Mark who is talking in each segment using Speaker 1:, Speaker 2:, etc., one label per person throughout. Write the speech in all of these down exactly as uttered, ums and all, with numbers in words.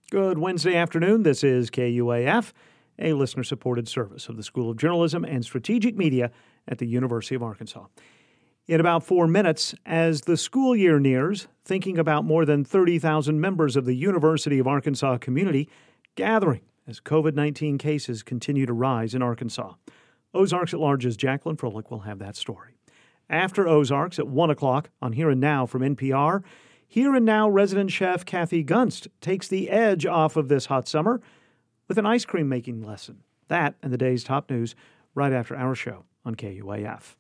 Speaker 1: Good Wednesday afternoon. This is K U A F, a listener-supported service of the School of Journalism and Strategic Media at the University of Arkansas. In about four minutes, as the school year nears, thinking about more than thirty thousand members of the University of Arkansas community gathering as covid nineteen cases continue to rise in Arkansas. Ozarks at Large's Jacqueline Froelich will have that story. After Ozarks at one o'clock on Here and Now from N P R, Here and Now resident chef Kathy Gunst takes the edge off of this hot summer with an ice cream making lesson. That and the day's top news right after our show on K U A F.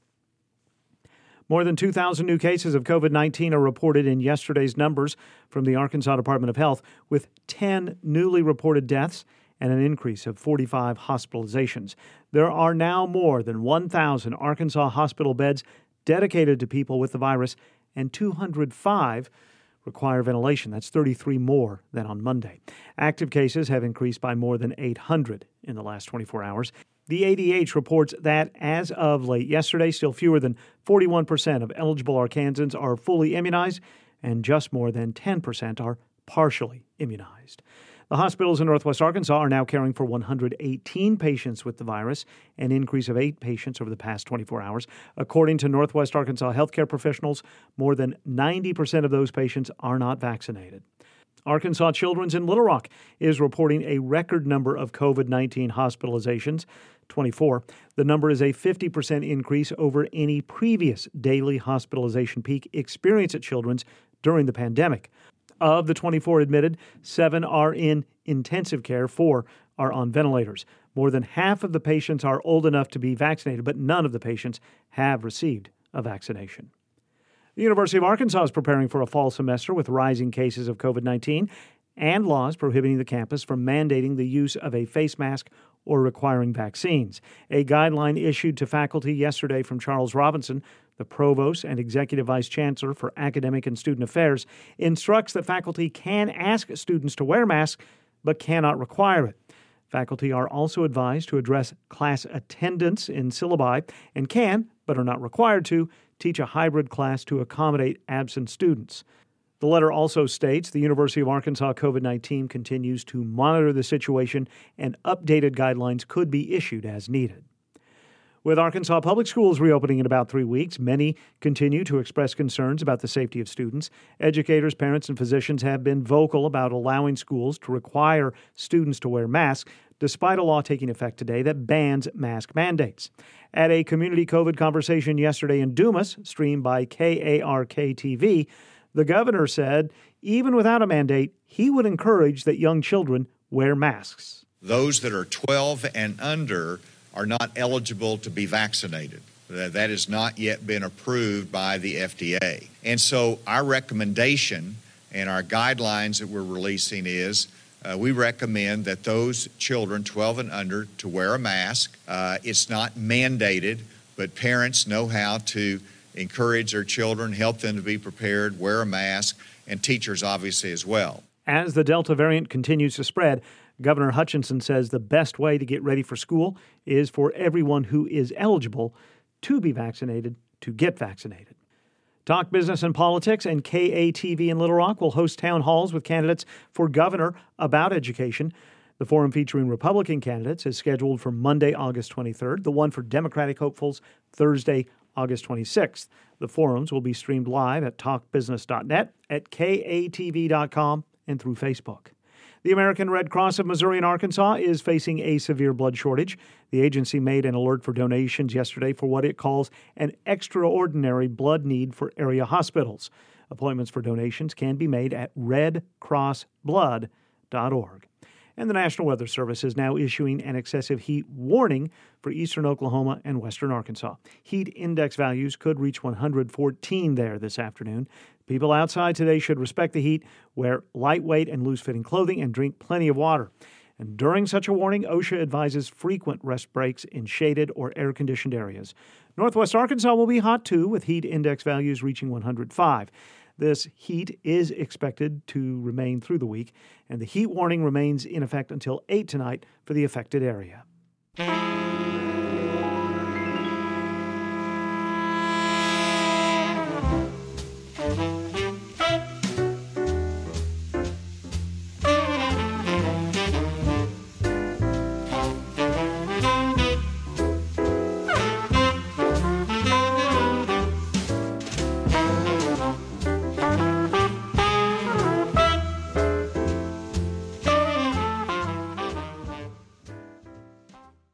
Speaker 1: More than two thousand new cases of covid nineteen are reported in yesterday's numbers from the Arkansas Department of Health, with ten newly reported deaths and an increase of forty-five hospitalizations. There are now more than one thousand Arkansas hospital beds dedicated to people with the virus, and two hundred five require ventilation. That's thirty-three more than on Monday. Active cases have increased by more than eight hundred in the last twenty-four hours. The A D H reports that as of late yesterday, still fewer than forty-one percent of eligible Arkansans are fully immunized, and just more than ten percent are partially immunized. The hospitals in Northwest Arkansas are now caring for one hundred eighteen patients with the virus, an increase of eight patients over the past twenty-four hours. According to Northwest Arkansas healthcare professionals, more than ninety percent of those patients are not vaccinated. Arkansas Children's in Little Rock is reporting a record number of covid nineteen hospitalizations, twenty-four. The number is a fifty percent increase over any previous daily hospitalization peak experienced at Children's during the pandemic. Of the twenty-four admitted, seven are in intensive care, four are on ventilators. More than half of the patients are old enough to be vaccinated, but none of the patients have received a vaccination. The University of Arkansas is preparing for a fall semester with rising cases of covid nineteen and laws prohibiting the campus from mandating the use of a face mask or requiring vaccines. A guideline issued to faculty yesterday from Charles Robinson, the provost and executive vice chancellor for academic and student affairs, instructs that faculty can ask students to wear masks but cannot require it. Faculty are also advised to address class attendance in syllabi and can, but are not required to, teach a hybrid class to accommodate absent students. The letter also states the University of Arkansas covid nineteen continues to monitor the situation and updated guidelines could be issued as needed. With Arkansas Public Schools reopening in about three weeks, many continue to express concerns about the safety of students. Educators, parents, and physicians have been vocal about allowing schools to require students to wear masks, despite a law taking effect today that bans mask mandates. At a community COVID conversation yesterday in Dumas, streamed by K A R K T V, the governor said even without a mandate, he would encourage that young children wear masks.
Speaker 2: Those that are twelve and under are not eligible to be vaccinated. That has not yet been approved by the F D A. And so our recommendation and our guidelines that we're releasing is uh, we recommend that those children twelve and under to wear a mask. Uh, it's not mandated, but parents know how to encourage their children, help them to be prepared, wear a mask, and teachers obviously as well.
Speaker 1: As the Delta variant continues to spread, Governor Hutchinson says the best way to get ready for school is for everyone who is eligible to be vaccinated to get vaccinated. Talk Business and Politics and K A T V in Little Rock will host town halls with candidates for governor about education. The forum featuring Republican candidates is scheduled for Monday, August twenty-third, the one for Democratic hopefuls Thursday, August twenty-sixth. The forums will be streamed live at talk business dot net, at K A T V dot com, and through Facebook. The American Red Cross of Missouri and Arkansas is facing a severe blood shortage. The agency made an alert for donations yesterday for what it calls an extraordinary blood need for area hospitals. Appointments for donations can be made at red cross blood dot org. And the National Weather Service is now issuing an excessive heat warning for eastern Oklahoma and western Arkansas. Heat index values could reach one hundred fourteen there this afternoon. People outside today should respect the heat, wear lightweight and loose-fitting clothing, and drink plenty of water. And during such a warning, OSHA advises frequent rest breaks in shaded or air-conditioned areas. Northwest Arkansas will be hot, too, with heat index values reaching one hundred five. This heat is expected to remain through the week, and the heat warning remains in effect until eight tonight for the affected area.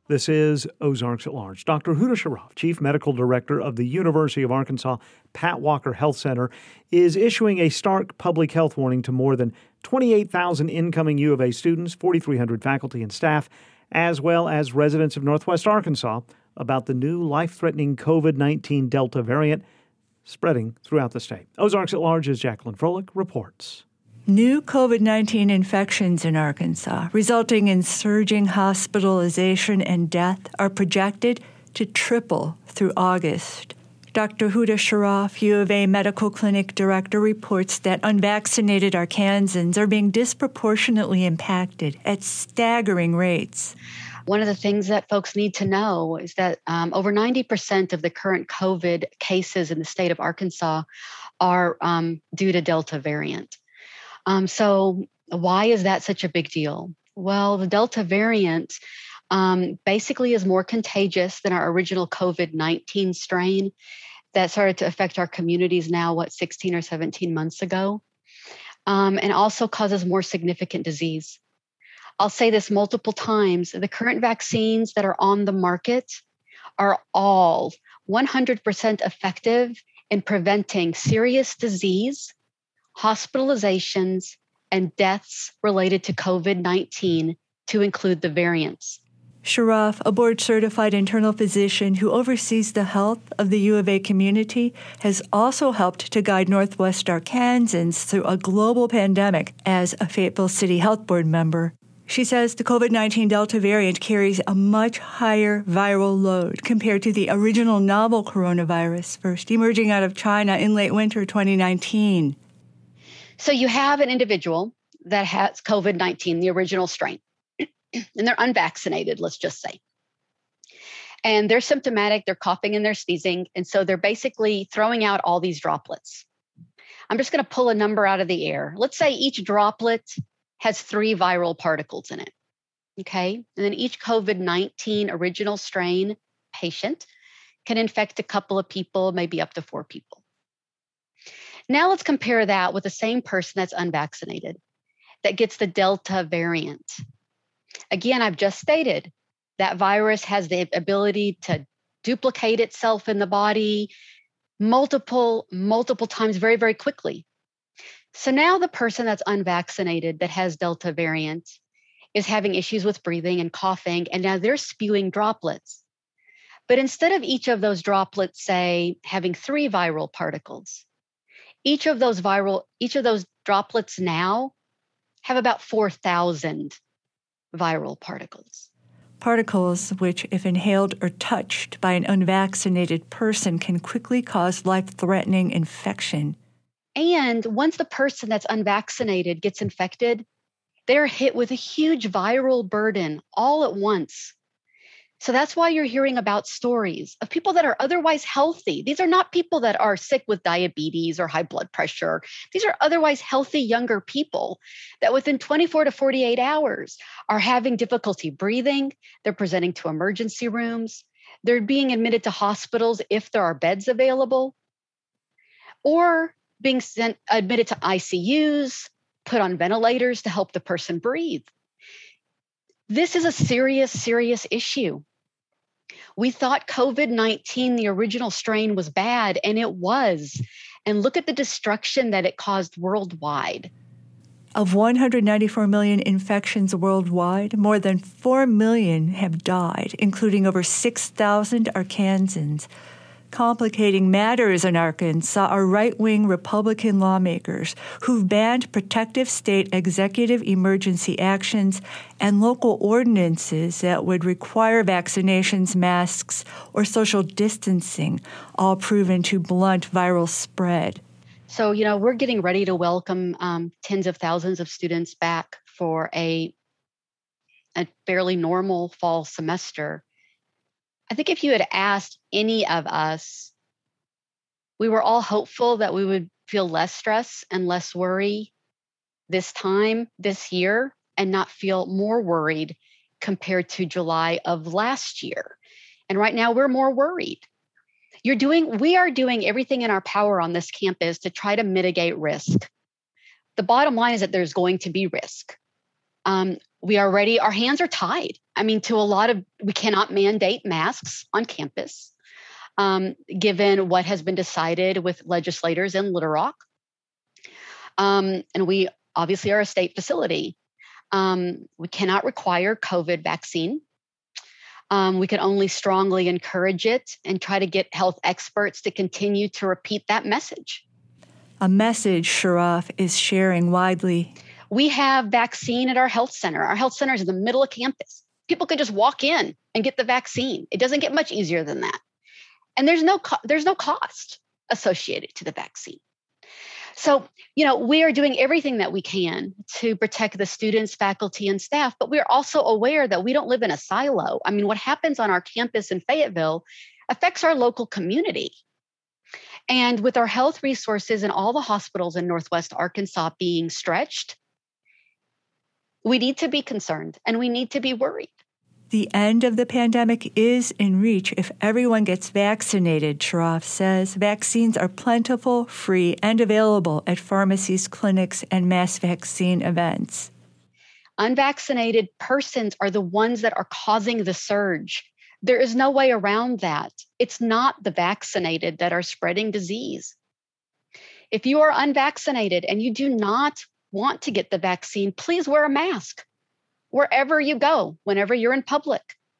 Speaker 1: This is Ozarks at Large. Doctor Huda Sharaf, Chief Medical Director of the University of Arkansas Pat Walker Health Center, is issuing a stark public health warning to more than twenty-eight thousand incoming U of A students, forty-three hundred faculty and staff, as well as residents of Northwest Arkansas about the new life-threatening COVID nineteen Delta variant spreading throughout the state. Ozarks at Large is Jacqueline Froelich reports.
Speaker 3: New COVID nineteen infections in Arkansas, resulting in surging hospitalization and death, are projected to triple through August. Doctor Huda Sharaf, U of A Medical Clinic Director, reports that unvaccinated Arkansans are being disproportionately impacted at staggering rates.
Speaker 4: One of the things that folks need to know is that um, over ninety percent of the current COVID cases in the state of Arkansas are um, due to Delta variant. Um, so why is that such a big deal? Well, the Delta variant um, basically is more contagious than our original COVID nineteen strain that started to affect our communities now, what, sixteen or seventeen months ago, um, and also causes more significant disease. I'll say this multiple times. The current vaccines that are on the market are all one hundred percent effective in preventing serious disease, hospitalizations, and deaths related to COVID nineteen, to include the variants.
Speaker 3: Sharaf, a board-certified internal physician who oversees the health of the U of A community, has also helped to guide Northwest Arkansans through a global pandemic as a Fayetteville City Health Board member. She says the COVID nineteen Delta variant carries a much higher viral load compared to the original novel coronavirus first emerging out of China in late winter twenty nineteen.
Speaker 4: So you have an individual that has COVID nineteen, the original strain, and they're unvaccinated, let's just say. And they're symptomatic, they're coughing and they're sneezing, and so they're basically throwing out all these droplets. I'm just going to pull a number out of the air. Let's say each droplet has three viral particles in it, okay? And then each COVID nineteen original strain patient can infect a couple of people, maybe up to four people. Now let's compare that with the same person that's unvaccinated, that gets the Delta variant. Again, I've just stated that virus has the ability to duplicate itself in the body multiple, multiple times very, very quickly. So now the person that's unvaccinated that has Delta variant is having issues with breathing and coughing, and now they're spewing droplets. But instead of each of those droplets, say, having three viral particles, each of those viral, each of those droplets now have about four thousand viral particles.
Speaker 3: Particles which, if inhaled or touched by an unvaccinated person, can quickly cause life-threatening infection.
Speaker 4: And once the person that's unvaccinated gets infected, they're hit with a huge viral burden all at once. So that's why you're hearing about stories of people that are otherwise healthy. These are not people that are sick with diabetes or high blood pressure. These are otherwise healthy younger people that within twenty-four to forty-eight hours are having difficulty breathing. They're presenting to emergency rooms. They're being admitted to hospitals if there are beds available, or being sent, admitted to I C Us, put on ventilators to help the person breathe. This is a serious, serious issue. We thought COVID nineteen, the original strain, was bad, and it was. And look at the destruction that it caused worldwide.
Speaker 3: Of one hundred ninety-four million infections worldwide, more than four million have died, including over six thousand Arkansans. Complicating matters in Arkansas are right-wing Republican lawmakers who've banned protective state executive emergency actions and local ordinances that would require vaccinations, masks, or social distancing, all proven to blunt viral spread.
Speaker 4: So, you know, we're getting ready to welcome um, tens of thousands of students back for a, a fairly normal fall semester. I think if you had asked any of us, we were all hopeful that we would feel less stress and less worry this time, this year, and not feel more worried compared to July of last year. And right now we're more worried. You're doing, we are doing everything in our power on this campus to try to mitigate risk. The bottom line is that there's going to be risk. Um, we are ready. Our hands are tied. I mean, to a lot of, we cannot mandate masks on campus, um, given what has been decided with legislators in Little Rock. Um, and we obviously are a state facility. Um, we cannot require COVID vaccine. Um, we can only strongly encourage it and try to get health experts to continue to repeat that message.
Speaker 3: A message Shroff is sharing widely.
Speaker 4: We have vaccine at our health center. Our health center is in the middle of campus. People can just walk in and get the vaccine. It doesn't get much easier than that. And there's no co- there's no cost associated to the vaccine. So, you know, we are doing everything that we can to protect the students, faculty, and staff, but we're also aware that we don't live in a silo. I mean, what happens on our campus in Fayetteville affects our local community. And with our health resources and all the hospitals in Northwest Arkansas being stretched, we need to be concerned and we need to be worried.
Speaker 3: The end of the pandemic is in reach if everyone gets vaccinated, Shroff says. Vaccines are plentiful, free, and available at pharmacies, clinics, and mass vaccine events.
Speaker 4: Unvaccinated persons are the ones that are causing the surge. There is no way around that. It's not the vaccinated that are spreading disease. If you are unvaccinated and you do not want to get the vaccine, please wear a mask wherever you go, whenever you're in public.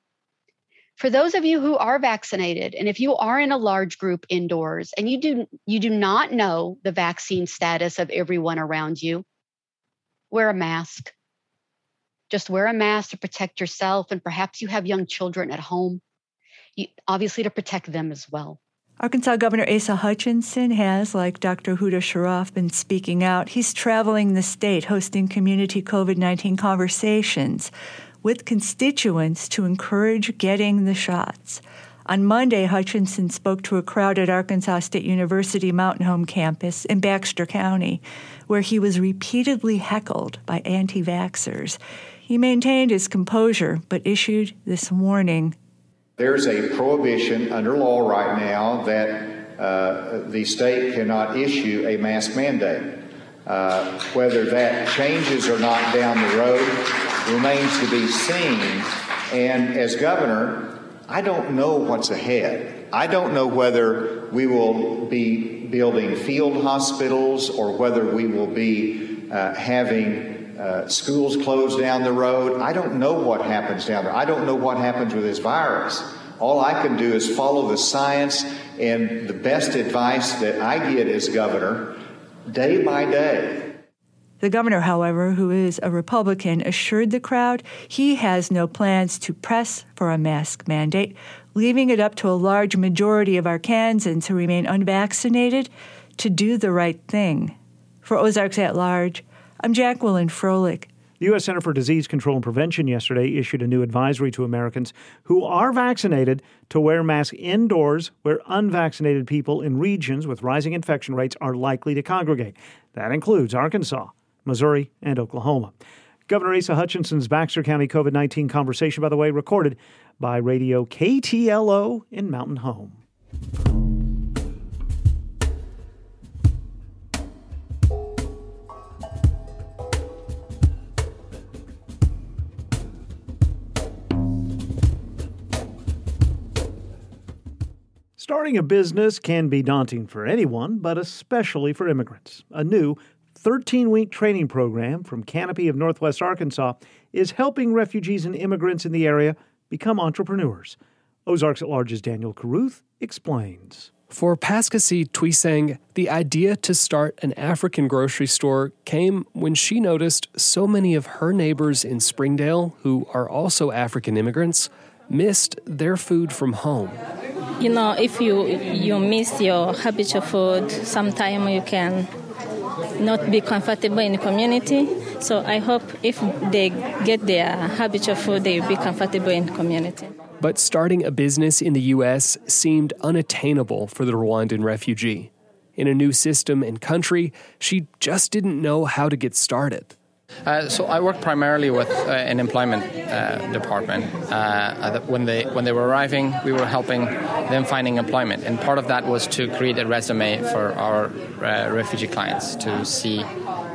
Speaker 4: For those of you who are vaccinated, and if you are in a large group indoors and you do, you do not know the vaccine status of everyone around you, wear a mask. Just wear a mask to protect yourself, and perhaps you have young children at home, you, obviously to protect them as well.
Speaker 3: Arkansas Governor Asa Hutchinson has, like Doctor Huda Shroff, been speaking out. He's traveling the state, hosting community COVID nineteen conversations with constituents to encourage getting the shots. On Monday, Hutchinson spoke to a crowd at Arkansas State University Mountain Home campus in Baxter County, where he was repeatedly heckled by anti-vaxxers. He maintained his composure, but issued this warning.
Speaker 5: There's a prohibition under law right now that uh, the state cannot issue a mask mandate. Uh, whether that changes or not down the road remains to be seen. And as governor, I don't know what's ahead. I don't know whether we will be building field hospitals or whether we will be uh, having Uh, schools closed down the road. I don't know what happens down there. I don't know what happens with this virus. All I can do is follow the science and the best advice that I get as governor day by day.
Speaker 3: The governor, however, who is a Republican, assured the crowd he has no plans to press for a mask mandate, leaving it up to a large majority of Arkansans who remain unvaccinated to do the right thing. For Ozarks at Large, I'm Jacqueline Froelich.
Speaker 1: The U S Center for Disease Control and Prevention yesterday issued a new advisory to Americans who are vaccinated to wear masks indoors where unvaccinated people in regions with rising infection rates are likely to congregate. That includes Arkansas, Missouri, and Oklahoma. Governor Asa Hutchinson's Baxter County COVID nineteen conversation, by the way, recorded by radio K T L O in Mountain Home. Starting a business can be daunting for anyone, but especially for immigrants. A new thirteen-week training program from Canopy of Northwest Arkansas is helping refugees and immigrants in the area become entrepreneurs. Ozarks at Large's Daniel Carruth explains.
Speaker 6: For Paskasi Tuisang, the idea to start an African grocery store came when she noticed so many of her neighbors in Springdale, who are also African immigrants, missed their food from home.
Speaker 7: You know, if you you miss your habitual food, sometimes you can not be comfortable in the community. So I hope if they get their habitual food, they will be comfortable in the community.
Speaker 6: But starting a business in the U S seemed unattainable for the Rwandan refugee. In a new system and country, she just didn't know how to get started.
Speaker 8: Uh, so I work primarily with uh, an employment uh, department. Uh, when they when they were arriving, we were helping them finding employment, and part of that was to create a resume for our uh, refugee clients to see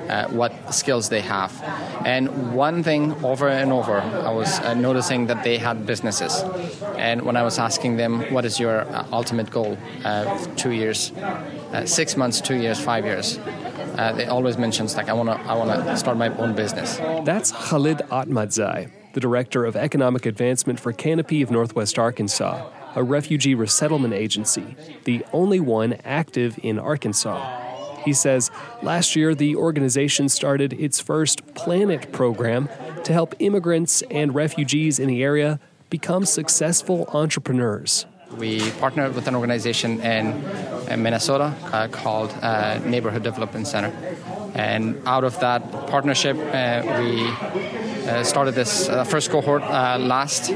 Speaker 8: uh, what skills they have. And one thing over and over, I was uh, noticing that they had businesses. And when I was asking them, what is your uh, ultimate goal? Uh, two years, uh, six months, two years, five years. Uh, they always mentions like, I want to I want to start my own business.
Speaker 6: That's Khalid Atmadzai, the Director of Economic Advancement for Canopy of Northwest Arkansas, a refugee resettlement agency, the only one active in Arkansas. He says last year the organization started its first Planet program to help immigrants and refugees in the area become successful entrepreneurs.
Speaker 8: We partnered with an organization in, in Minnesota uh, called uh, Neighborhood Development Center. And out of that partnership, uh, we uh, started this uh, first cohort uh, last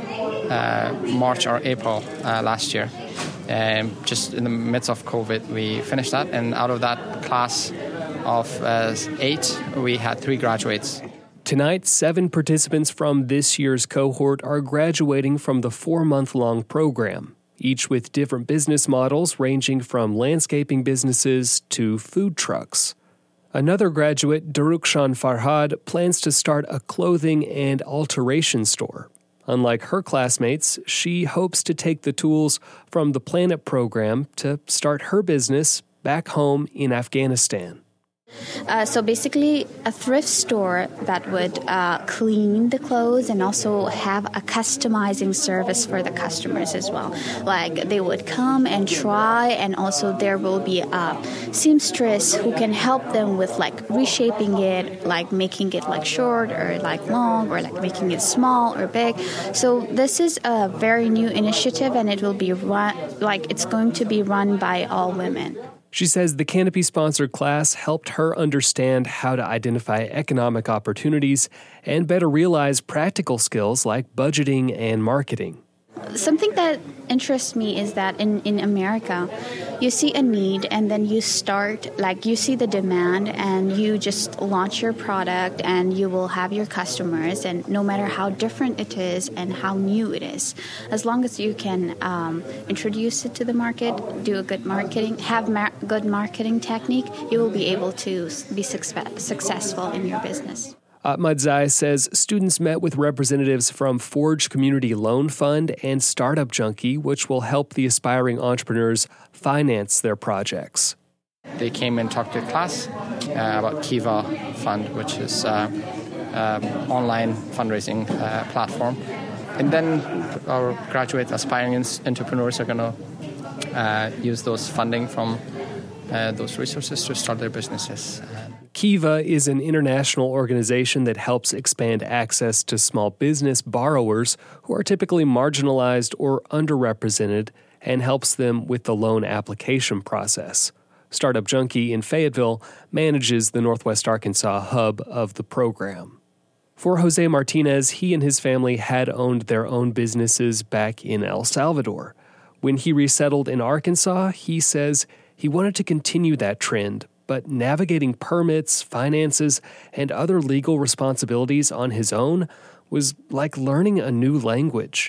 Speaker 8: uh, March or April uh, last year. And just in the midst of COVID, we finished that. And out of that class of uh, eight, we had three graduates.
Speaker 6: Tonight, seven participants from this year's cohort are graduating from the four-month-long program, each with different business models ranging from landscaping businesses to food trucks. Another graduate, Darukshan Farhad, plans to start a clothing and alteration store. Unlike her classmates, she hopes to take the tools from the Planet program to start her business back home in Afghanistan.
Speaker 9: Uh, so basically a thrift store that would uh, clean the clothes and also have a customizing service for the customers as well. Like they would come and try, and also there will be a seamstress who can help them with like reshaping it, like making it like short or like long, or like making it small or big. So this is a very new initiative, and it will be run, like it's going to be run by all women.
Speaker 6: She says the Canopy-sponsored class helped her understand how to identify economic opportunities and better realize practical skills like budgeting and marketing.
Speaker 9: Something that interests me is that in, in America, you see a need and then you start, like you see the demand and you just launch your product and you will have your customers, and no matter how different it is and how new it is, as long as you can um, introduce it to the market, do a good marketing, have mar- good marketing technique, you will be able to be success- successful in your business.
Speaker 6: Atmadzai says students met with representatives from Forge Community Loan Fund and Startup Junkie, which will help the aspiring entrepreneurs finance their projects.
Speaker 8: They came and talked to class uh, about Kiva Fund, which is an uh, um, online fundraising uh, platform. And then our graduate aspiring entrepreneurs are going to uh, use those funding from uh, those resources to start their businesses.
Speaker 6: Kiva is an international organization that helps expand access to small business borrowers who are typically marginalized or underrepresented, and helps them with the loan application process. Startup Junkie in Fayetteville manages the Northwest Arkansas hub of the program. For Jose Martinez, he and his family had owned their own businesses back in El Salvador. When he resettled in Arkansas, he says he wanted to continue that trend, but navigating permits, finances, and other legal responsibilities on his own was like learning a new language.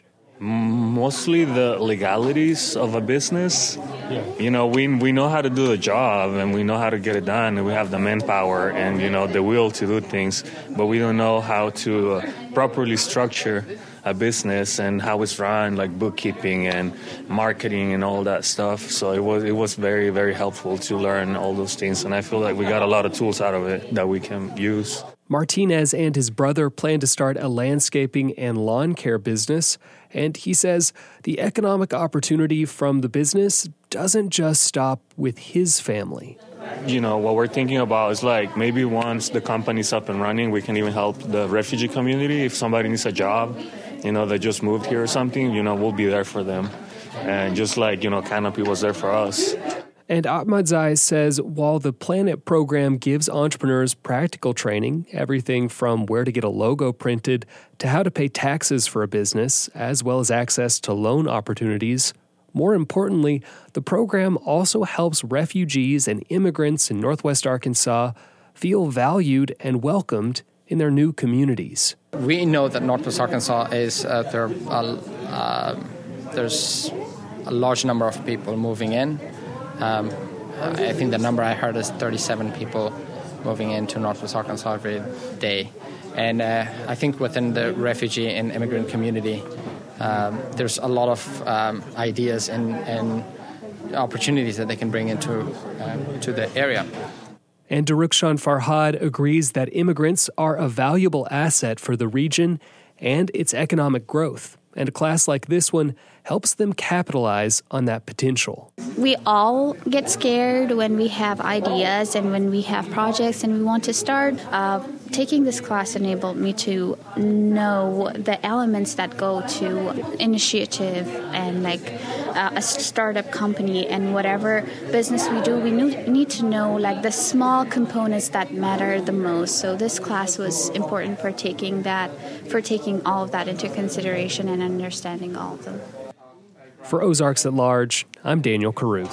Speaker 10: Mostly the legalities of a business. Yeah. You know, we we know how to do the job and we know how to get it done, and we have the manpower and, you know, the will to do things, but we don't know how to uh, properly structure a business and how it's run, like bookkeeping and marketing and all that stuff. So it was it was very, very helpful to learn all those things, and I feel like we got a lot of tools out of it that we can use.
Speaker 6: Martinez and his brother plan to start a landscaping and lawn care business, and he says the economic opportunity from the business doesn't just stop with his family.
Speaker 10: You know, what we're thinking about is like maybe once the company's up and running, we can even help the refugee community. If somebody needs a job, you know, they just moved here or something, you know, we'll be there for them. And just like, you know, Canopy was there for us.
Speaker 6: And Atmadzai says while the Planet program gives entrepreneurs practical training, everything from where to get a logo printed to how to pay taxes for a business, as well as access to loan opportunities, more importantly, the program also helps refugees and immigrants in Northwest Arkansas feel valued and welcomed in their new communities.
Speaker 8: We know that Northwest Arkansas is uh, there. Uh, uh, there's a large number of people moving in. Um, I think the number I heard is thirty-seven people moving into Northwest Arkansas every day. And uh, I think within the refugee and immigrant community, um, there's a lot of um, ideas and, and opportunities that they can bring into uh, to the area.
Speaker 6: And Darukhshan Farhad agrees that immigrants are a valuable asset for the region and its economic growth. And a class like this one helps them capitalize on that potential.
Speaker 9: We all get scared when we have ideas and when we have projects and we want to start. Uh, taking this class enabled me to know the elements that go to initiative and like uh, a startup company, and whatever business we do, we need to know like the small components that matter the most. So this class was important for taking that, for taking all of that into consideration and understanding all of them.
Speaker 6: For Ozarks at Large, I'm Daniel Carruth.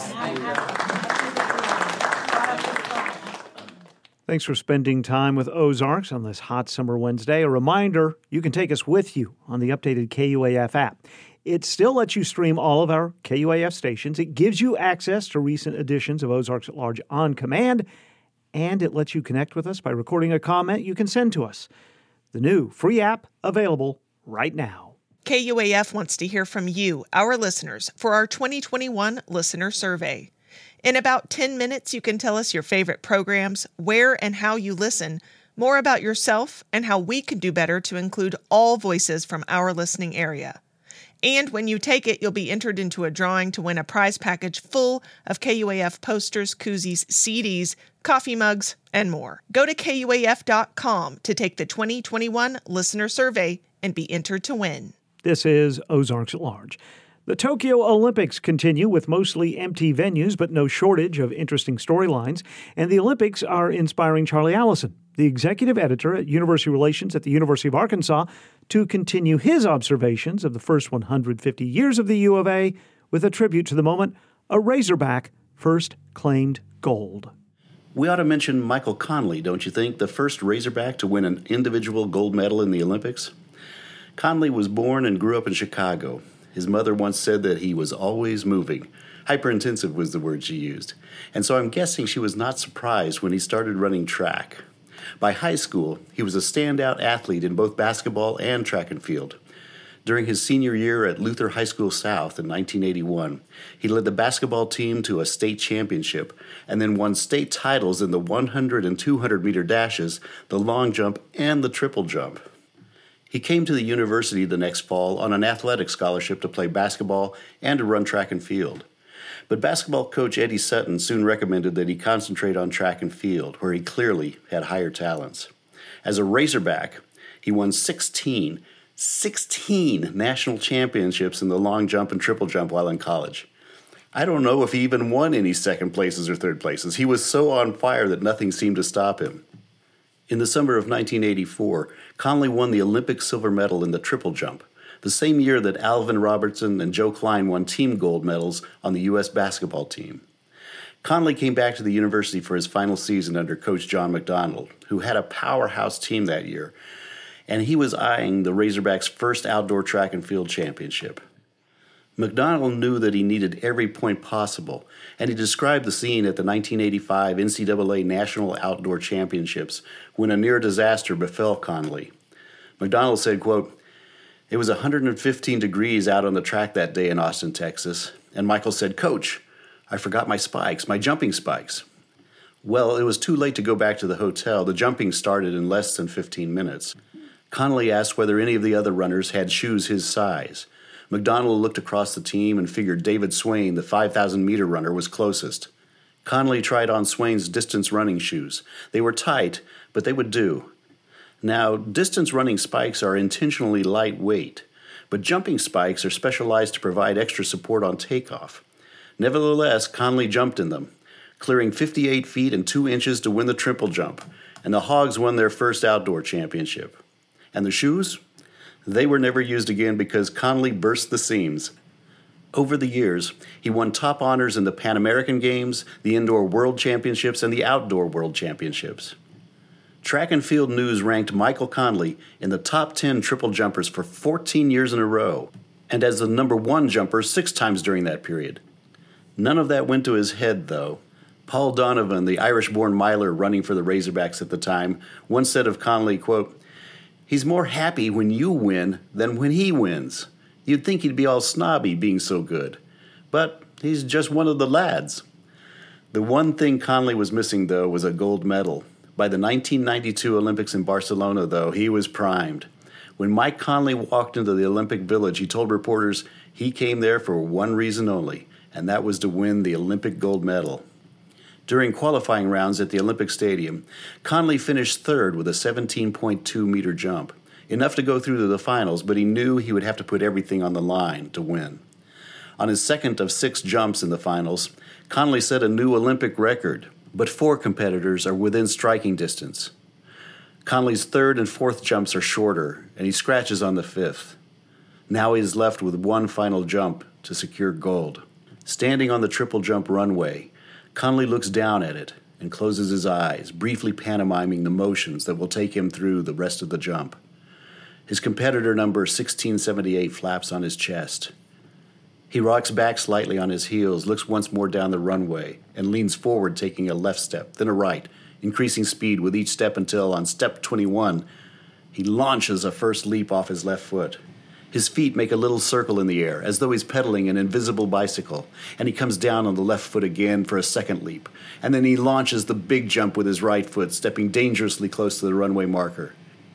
Speaker 1: Thanks for spending time with Ozarks on this hot summer Wednesday. A reminder, you can take us with you on the updated K U A F app. It still lets you stream all of our K U A F stations. It gives you access to recent editions of Ozarks at Large on command, and it lets you connect with us by recording a comment you can send to us. The new free app available right now.
Speaker 11: K U A F wants to hear from you, our listeners, for our twenty twenty-one listener survey. In about ten minutes, you can tell us your favorite programs, where and how you listen, more about yourself, and how we can do better to include all voices from our listening area. And when you take it, you'll be entered into a drawing to win a prize package full of K U A F posters, koozies, C Ds, coffee mugs, and more. Go to K U A F dot com to take the twenty twenty-one listener survey and be entered to win.
Speaker 1: This is Ozarks at Large. The Tokyo Olympics continue with mostly empty venues, but no shortage of interesting storylines. And the Olympics are inspiring Charlie Allison, the executive editor at University Relations at the University of Arkansas, to continue his observations of the first one hundred fifty years of the U of A with a tribute to the moment a Razorback first claimed gold.
Speaker 12: We ought to mention Michael Conley, don't you think, the first Razorback to win an individual gold medal in the Olympics? Conley was born and grew up in Chicago. His mother once said that he was always moving. Hyperintensive was the word she used. And so I'm guessing she was not surprised when he started running track. By high school, he was a standout athlete in both basketball and track and field. During his senior year at Luther High School South in nineteen eighty-one, he led the basketball team to a state championship and then won state titles in the one hundred and two hundred meter dashes, the long jump, and the triple jump. He came to the university the next fall on an athletic scholarship to play basketball and to run track and field. But basketball coach Eddie Sutton soon recommended that he concentrate on track and field, where he clearly had higher talents. As a Razorback, he won sixteen, sixteen national championships in the long jump and triple jump while in college. I don't know if he even won any second places or third places. He was so on fire that nothing seemed to stop him. In the summer of nineteen eighty-four, Conley won the Olympic silver medal in the triple jump, the same year that Alvin Robertson and Joe Klein won team gold medals on the U S basketball team. Conley came back to the university for his final season under Coach John McDonald, who had a powerhouse team that year, and he was eyeing the Razorbacks' first outdoor track and field championship. McDonald knew that he needed every point possible, and he described the scene at the nineteen eighty-five N C double A National Outdoor Championships when a near disaster befell Conley. McDonald said, quote, "It was one hundred fifteen degrees out on the track that day in Austin, Texas, and Michael said, 'Coach, I forgot my spikes, my jumping spikes.' Well, it was too late to go back to the hotel. The jumping started in less than fifteen minutes. Conley asked whether any of the other runners had shoes his size. McDonald looked across the team and figured David Swain, the five thousand meter runner, was closest. Conley tried on Swain's distance running shoes. They were tight, but they would do. Now, distance running spikes are intentionally lightweight, but jumping spikes are specialized to provide extra support on takeoff. Nevertheless, Conley jumped in them, clearing fifty-eight feet and two inches to win the triple jump, and the Hogs won their first outdoor championship. And the shoes? They were never used again because Conley burst the seams. Over the years, he won top honors in the Pan American Games, the Indoor World Championships, and the Outdoor World Championships. Track and Field News ranked Michael Conley in the top ten triple jumpers for fourteen years in a row, and as the number one jumper six times during that period. None of that went to his head, though. Paul Donovan, the Irish-born miler running for the Razorbacks at the time, once said of Conley, quote, "He's more happy when you win than when he wins. You'd think he'd be all snobby being so good. But he's just one of the lads." The one thing Conley was missing, though, was a gold medal. By the nineteen ninety-two Olympics in Barcelona, though, he was primed. When Mike Conley walked into the Olympic Village, he told reporters he came there for one reason only, and that was to win the Olympic gold medal. During qualifying rounds at the Olympic Stadium, Conley finished third with a seventeen point two meter jump, enough to go through to the finals, but he knew he would have to put everything on the line to win. On his second of six jumps in the finals, Conley set a new Olympic record, but four competitors are within striking distance. Conley's third and fourth jumps are shorter, and he scratches on the fifth. Now he is left with one final jump to secure gold. Standing on the triple jump runway, Conley looks down at it and closes his eyes, briefly pantomiming the motions that will take him through the rest of the jump. His competitor number sixteen seventy-eight flaps on his chest. He rocks back slightly on his heels, looks once more down the runway, and leans forward, taking a left step, then a right, increasing speed with each step until, on step twenty-one, he launches a first leap off his left foot. His feet make a little circle in the air, as though he's pedaling an invisible bicycle, and he comes down on the left foot again for a second leap, and then he launches the big jump with his right foot, stepping dangerously close to the runway marker.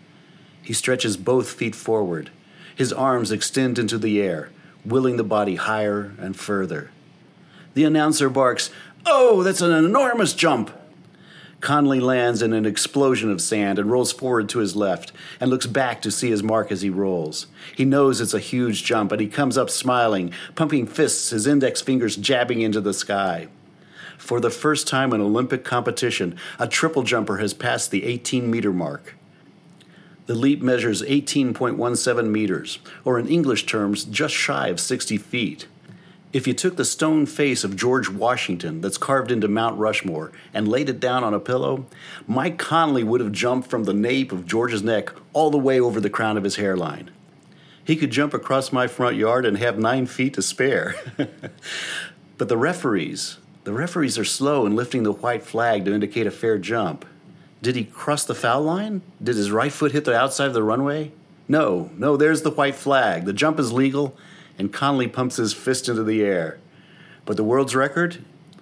Speaker 12: He stretches both feet forward. His arms extend into the air, willing the body higher and further. The announcer barks, "Oh, that's an enormous jump!" Conley lands in an explosion of sand and rolls forward to his left and looks back to see his mark as he rolls. He knows it's a huge jump, and he comes up smiling, pumping fists, his index fingers jabbing into the sky. For the first time in Olympic competition, a triple jumper has passed the eighteen-meter mark. The leap measures eighteen point one seven meters, or in English terms, just shy of sixty feet. If you took the stone face of George Washington that's carved into Mount Rushmore and laid it down on a pillow, Mike Conley would have jumped from the nape of George's neck all the way over the crown of his hairline. He could jump across my front yard and have nine feet to spare. But the referees, the referees are slow in lifting the white flag to indicate a fair jump. Did he cross the foul line? Did his right foot hit the outside of the runway? No, no, there's the white flag. The jump is legal, and Conley pumps his fist into the air. But the world's record?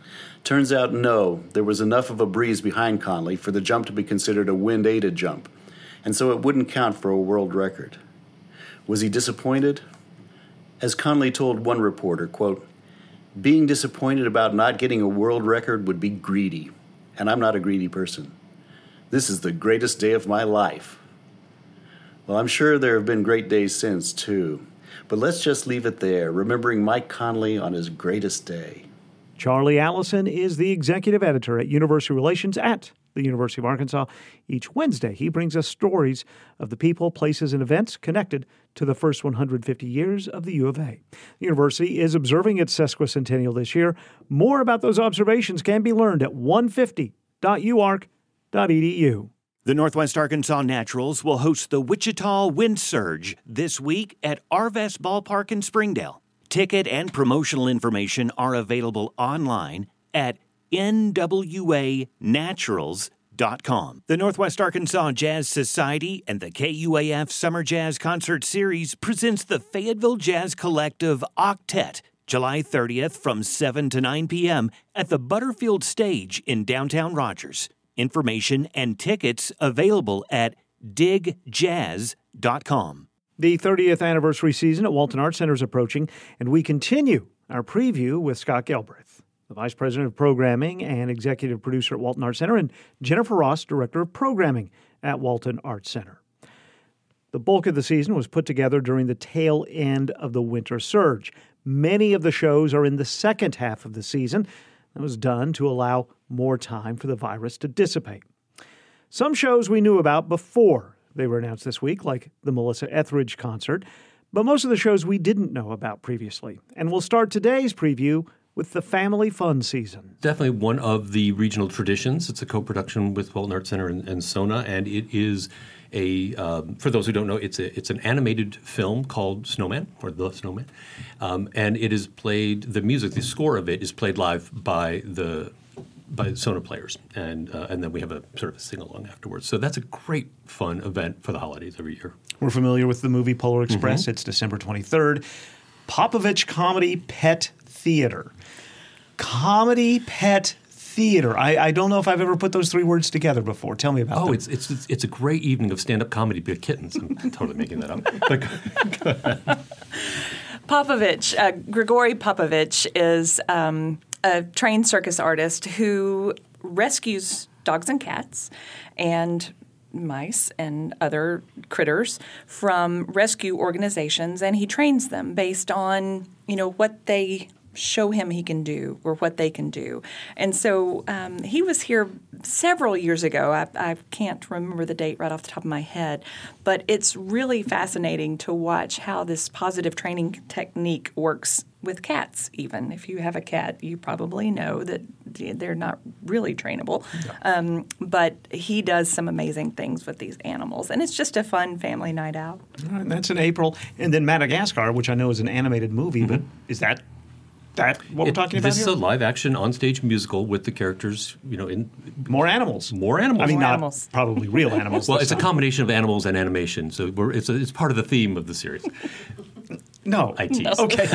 Speaker 12: Turns out no, there was enough of a breeze behind Conley for the jump to be considered a wind-aided jump, and so it wouldn't count for a world record. Was he disappointed? As Conley told one reporter, quote, "Being disappointed about not getting a world record would be greedy, and I'm not a greedy person. This is the greatest day of my life." Well, I'm sure there have been great days since, too. But let's just leave it there, remembering Mike Conley on his greatest day.
Speaker 1: Charlie Allison is the executive editor at University Relations at the University of Arkansas. Each Wednesday, he brings us stories of the people, places, and events connected to the first one hundred fifty years of the U of A. The university is observing its sesquicentennial this year. More about those observations can be learned at one fifty dot u ark dot e d u.
Speaker 13: The Northwest Arkansas Naturals will host the Wichita Wind Surge this week at Arvest Ballpark in Springdale. Ticket and promotional information are available online at n w a naturals dot com. The Northwest Arkansas Jazz Society and the K U A F Summer Jazz Concert Series presents the Fayetteville Jazz Collective Octet, July thirtieth from seven to nine p.m. at the Butterfield Stage in downtown Rogers. Information and tickets available at dig jazz dot com.
Speaker 1: The thirtieth anniversary season at Walton Arts Center is approaching, and we continue our preview with Scott Gelbreth, the Vice President of Programming and Executive Producer at Walton Arts Center, and Jennifer Ross, Director of Programming at Walton Arts Center. The bulk of the season was put together during the tail end of the winter surge. Many of the shows are in the second half of the season. That was done to allow more time for the virus to dissipate. Some shows we knew about before they were announced this week, like the Melissa Etheridge concert, but most of the shows we didn't know about previously. And we'll start today's preview with the Family Fun season.
Speaker 14: Definitely one of the regional traditions. It's a co-production with Walton Arts Center and, and SONA, and it is a, um, for those who don't know, it's a, it's an animated film called Snowman, or The Snowman, um, and it is played, the music, the score of it is played live by the by Sona players, and uh, and then we have a sort of a sing along afterwards. So that's a great fun event for the holidays every year.
Speaker 1: We're familiar with the movie Polar Express.
Speaker 14: Mm-hmm.
Speaker 1: It's December twenty-third. Popovich Comedy Pet Theater. Comedy Pet Theater. I, I don't know if I've ever put those three words together before. Tell me about
Speaker 14: oh,
Speaker 1: them.
Speaker 14: Oh, it's, it's it's it's a great evening of stand-up comedy by kittens. I'm totally making that up. But go ahead.
Speaker 15: Popovich, uh, Grigory Popovich is um, a trained circus artist who rescues dogs and cats and mice and other critters from rescue organizations, and he trains them based on, you know, what they show him he can do or what they can do. And so um, he was here several years ago. I, I can't remember the date right off the top of my head, but it's really fascinating to watch how this positive training technique works with cats. Even if you have a cat, you probably know that they're not really trainable. Yeah. Um, but he does some amazing things with these animals, and it's just a fun family night out.
Speaker 1: All right, that's in April. And then Madagascar, which I know is an animated movie, mm-hmm. but is that that what
Speaker 14: it,
Speaker 1: we're talking about
Speaker 14: this
Speaker 1: here?
Speaker 14: Is a live-action onstage musical with the characters, you know, in
Speaker 1: more animals.
Speaker 14: More animals.
Speaker 1: I mean,
Speaker 15: more
Speaker 1: not
Speaker 15: animals.
Speaker 1: Probably real animals.
Speaker 14: Well, it's time. a combination of animals and animation, so we're, it's a, it's part of the theme of the series.
Speaker 1: No,
Speaker 14: I tease.
Speaker 1: No. Okay.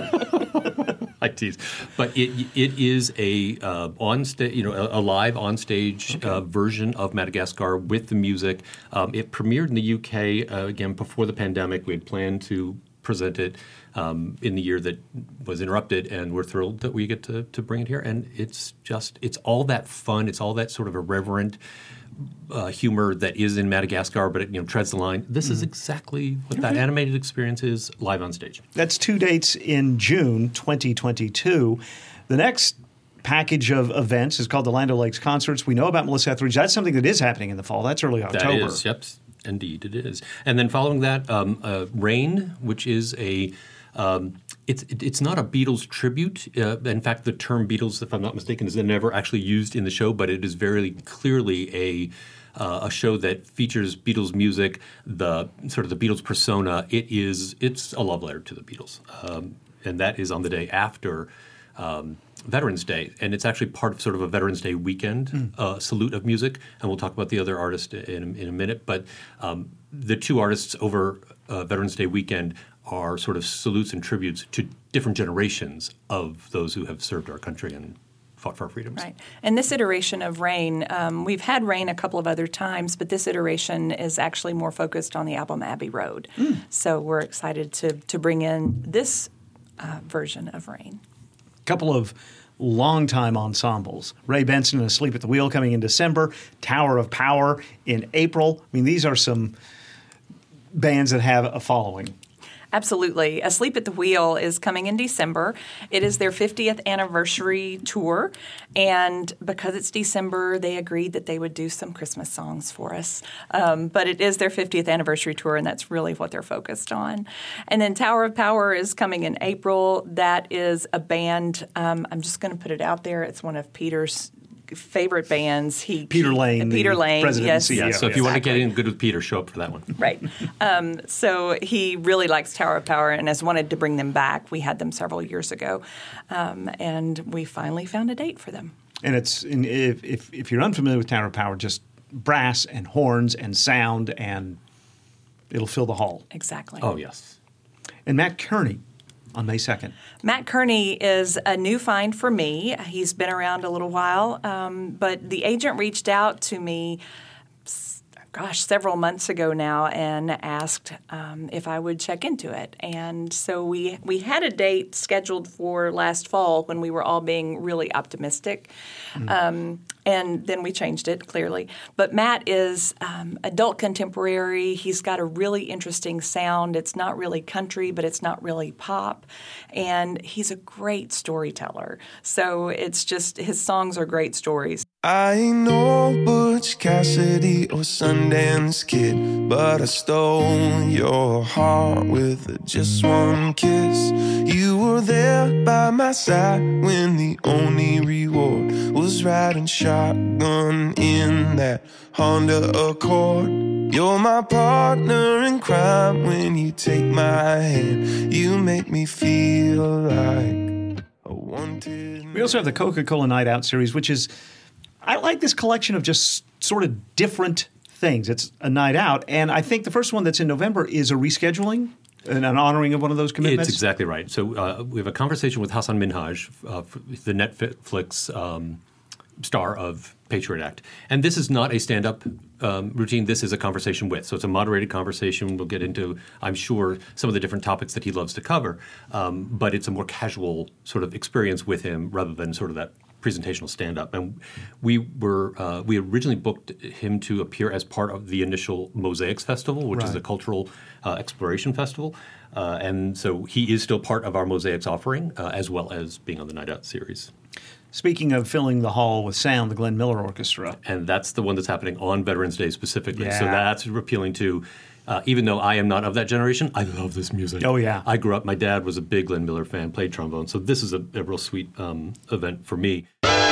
Speaker 14: I tease, but it it is a uh, on sta- you know a, a live on stage okay. uh, version of Madagascar with the music. Um, it premiered in the U K uh, again before the pandemic. We had planned to present it um, in the year that was interrupted, and we're thrilled that we get to to bring it here. And it's just it's all that fun. It's all that sort of irreverent Uh, humor that is in Madagascar, but it you know treads the line. This mm. is exactly what that animated experience is live on stage.
Speaker 1: That's two dates in June twenty twenty-two. The next package of events is called the Land O'Lakes Concerts. We know about Melissa Etheridge. That's something that is happening in the fall. That's early October.
Speaker 14: That is, yep, indeed it is. And then following that, um, uh, Rain, which is a Um, it's it, it's not a Beatles tribute. Uh, in fact, the term Beatles, if I'm not mistaken, is never actually used in the show, but it is very clearly a uh, a show that features Beatles music, the sort of the Beatles persona. It is it's a love letter to the Beatles, um, and that is on the day after um, Veterans Day, and it's actually part of sort of a Veterans Day weekend mm. uh, salute of music, and we'll talk about the other artist in, in a minute. But um, the two artists over uh, Veterans Day weekend are sort of salutes and tributes to different generations of those who have served our country and fought for our freedoms.
Speaker 15: Right. And this iteration of Rain, um, we've had Rain a couple of other times, but this iteration is actually more focused on the album Abbey Road. Mm. So we're excited to to bring in this uh, version of Rain.
Speaker 1: A couple of longtime ensembles. Ray Benson and Asleep at the Wheel coming in December, Tower of Power in April. I mean, these are some bands that have a following.
Speaker 15: Absolutely. Asleep at the Wheel is coming in December. It is their fiftieth anniversary tour, and because it's December, they agreed that they would do some Christmas songs for us. Um, but it is their fiftieth anniversary tour, and that's really what they're focused on. And then Tower of Power is coming in April. That is a band, um, I'm just going to put it out there, it's one of Peter's favorite bands. He
Speaker 1: Peter Lane,
Speaker 15: Peter Lane,
Speaker 1: president
Speaker 15: yes.
Speaker 1: and C E O.
Speaker 14: Yeah, so if
Speaker 15: exactly.
Speaker 14: you want to get in good with Peter, show up for that one.
Speaker 15: Right. Um, so he really likes Tower of Power and has wanted to bring them back. We had them several years ago, um, and we finally found a date for them.
Speaker 1: And it's in, if, if if you're unfamiliar with Tower of Power, just brass and horns and sound, and it'll fill the hall.
Speaker 15: Exactly.
Speaker 14: Oh yes.
Speaker 1: And Matt Kearney on May second.
Speaker 15: Matt Kearney is a new find for me. He's been around a little while, um, but the agent reached out to me, gosh, several months ago now and asked um, if I would check into it. And so we we had a date scheduled for last fall when we were all being really optimistic. Mm. Um, and then we changed it, clearly. But Matt is um, adult contemporary. He's got a really interesting sound. It's not really country, but it's not really pop. And he's a great storyteller. So it's just, his songs are great stories.
Speaker 16: I ain't no Butch Cassidy or Sundance Kid, but I stole your heart with just one kiss. You were there by my side when the only reward was riding shotgun in that Honda Accord. You're my partner in crime when you take my hand. You make me feel like wanted.
Speaker 1: We also have the Coca-Cola Night Out series, which is, I like this collection of just sort of different things. It's a night out, and I think the first one that's in November is a rescheduling and an honoring of one of those commitments.
Speaker 14: It's exactly right. So uh, we have a conversation with Hassan Minhaj, uh, the Netflix um, star of Patriot Act. And this is not a stand-up um, routine. This is a conversation with. So it's a moderated conversation. We'll get into, I'm sure, some of the different topics that he loves to cover. Um, but it's a more casual sort of experience with him rather than sort of that presentational stand-up. And we were uh, we originally booked him to appear as part of the initial Mosaics Festival, which
Speaker 1: Right.
Speaker 14: is a cultural uh, exploration festival. Uh, and so he is still part of our Mosaics offering, uh, as well as being on the Night Out series.
Speaker 1: Speaking of filling the hall with sound, the Glenn Miller Orchestra.
Speaker 14: And that's the one that's happening on Veterans Day specifically.
Speaker 1: Yeah.
Speaker 14: So that's appealing to, uh, even though I am not of that generation, I love this music.
Speaker 1: Oh, yeah.
Speaker 14: I grew up, my dad was a big Glenn Miller fan, played trombone. So this is a, a real sweet um, event for me.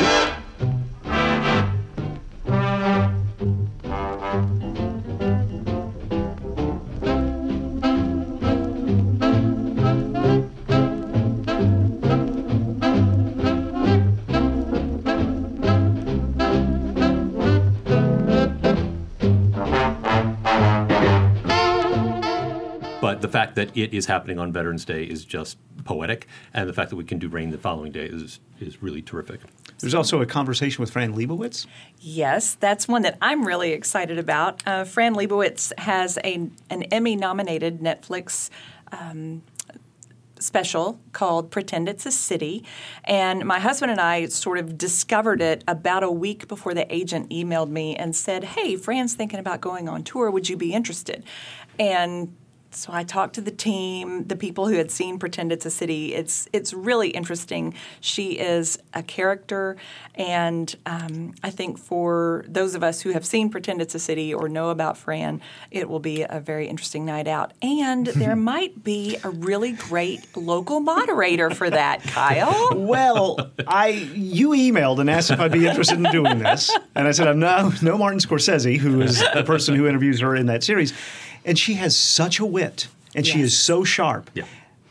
Speaker 14: But the fact that it is happening on Veterans Day is just poetic, and the fact that we can do Rain the following day is is really terrific.
Speaker 1: There's also a conversation with Fran Lebowitz.
Speaker 15: Yes, that's one that I'm really excited about. Uh, Fran Lebowitz has a an Emmy-nominated Netflix um, special called Pretend It's a City. And my husband and I sort of discovered it about a week before the agent emailed me and said, hey, Fran's thinking about going on tour. Would you be interested? And so I talked to the team, the people who had seen Pretend It's a City. It's it's really interesting. She is a character, and um, I think for those of us who have seen Pretend It's a City or know about Fran, it will be a very interesting night out. And there might be a really great local moderator for that, Kyle.
Speaker 1: Well, I you emailed and asked if I'd be interested in doing this, and I said I'm no no Martin Scorsese, who is the person who interviews her in that series. And she has such a wit, and yes. she is so sharp.
Speaker 14: Yeah.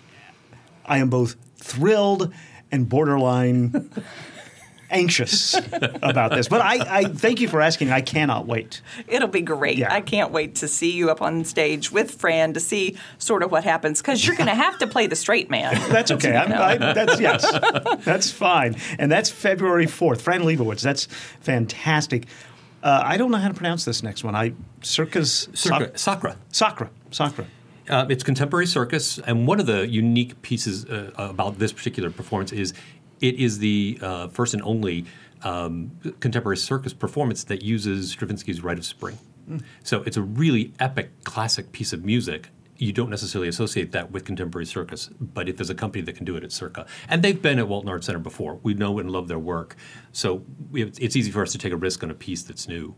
Speaker 1: I am both thrilled and borderline anxious about this. But I, I thank you for asking. I cannot wait.
Speaker 15: It'll be great.
Speaker 1: Yeah.
Speaker 15: I can't wait to see you up on stage with Fran to see sort of what happens, because you're going to have to play the straight man.
Speaker 1: That's okay. I'm, I, that's yes. That's fine. And that's February fourth. Fran Lebowitz. That's fantastic. Uh, I don't know how to pronounce this next one. I circus
Speaker 14: Circa, Sacra.
Speaker 1: Sacra. Sacra.
Speaker 14: Uh, it's contemporary circus, and one of the unique pieces uh, about this particular performance is it is the uh, first and only um, contemporary circus performance that uses Stravinsky's Rite of Spring. Mm. So it's a really epic, classic piece of music. You don't necessarily associate that with contemporary circus, but if there's a company that can do it, it's Circa. And they've been at Walton Arts Center before. We know and love their work. So we have, it's easy for us to take a risk on a piece that's new.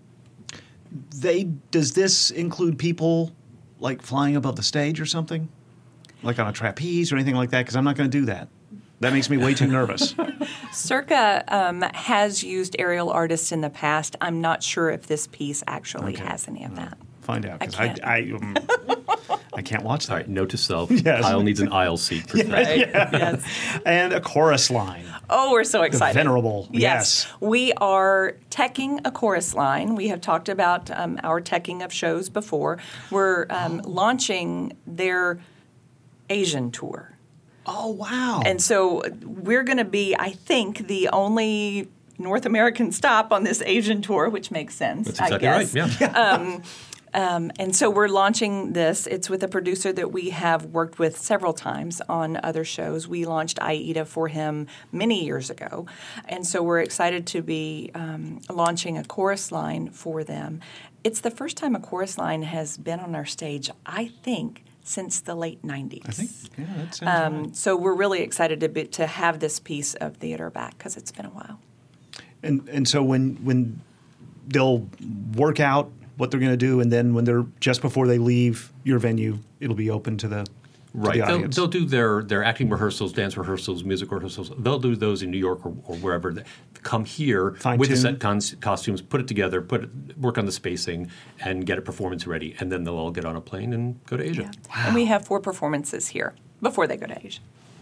Speaker 1: They Does this include people like flying above the stage or something? Like on a trapeze or anything like that? Because I'm not going to do that. That makes me way too nervous.
Speaker 15: Circa um, has used aerial artists in the past. I'm not sure if this piece actually
Speaker 1: Okay.
Speaker 15: has any of that.
Speaker 1: Find out, because
Speaker 15: I
Speaker 1: I,
Speaker 15: can't.
Speaker 1: I, um, I can't watch that.
Speaker 14: All right, note to self,
Speaker 1: Yes.
Speaker 14: Kyle needs an aisle seat for
Speaker 1: Yeah,
Speaker 14: that.
Speaker 1: yeah.
Speaker 15: Yes.
Speaker 1: And a chorus line.
Speaker 15: Oh, we're so
Speaker 1: The
Speaker 15: excited.
Speaker 1: venerable,
Speaker 15: Yes.
Speaker 1: yes.
Speaker 15: We are teching a chorus line. We have talked about um, our teching of shows before. We're um, launching their Asian tour.
Speaker 1: Oh, wow.
Speaker 15: And so we're going to be, I think, the only North American stop on this Asian tour, which makes sense,
Speaker 14: That's
Speaker 15: I
Speaker 14: exactly
Speaker 15: guess.
Speaker 14: right, yeah.
Speaker 15: Um, um, and so we're launching this. It's with a producer that we have worked with several times on other shows. We launched Aida for him many years ago. And so we're excited to be um, launching a chorus line for them. It's the first time a chorus line has been on our stage, I think, since the late nineties.
Speaker 1: I think, yeah, that sounds
Speaker 15: Um,
Speaker 1: right.
Speaker 15: so we're really excited to be, to have this piece of theater back, because it's been a while.
Speaker 1: And and so when when they'll work out what they're going to do, and then when they're just before they leave your venue, it'll be open to the to
Speaker 14: Right.
Speaker 1: the
Speaker 14: They'll,
Speaker 1: audience.
Speaker 14: they'll do their, their acting rehearsals, dance rehearsals, music rehearsals. They'll do those in New York or, or wherever. They come here
Speaker 1: Fine
Speaker 14: with the
Speaker 1: tune.
Speaker 14: set cons- costumes, put it together, put it, work on the spacing, and get it performance ready. And then they'll all get on a plane and go to Asia.
Speaker 15: And we have four performances here before they go to Asia.